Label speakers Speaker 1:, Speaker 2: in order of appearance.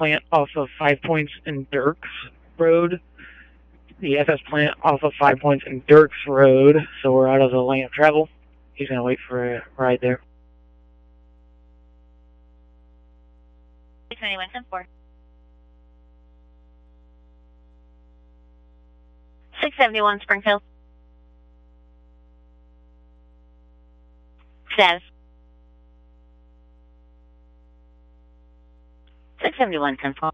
Speaker 1: plant off of 5 Points and Dirks Road. The FS plant off of 5 Points and Dirks Road, so we're out of the lane of travel. He's going to wait for a ride there.
Speaker 2: 691-10-4. 671 Springfield. Status. 671-10-4.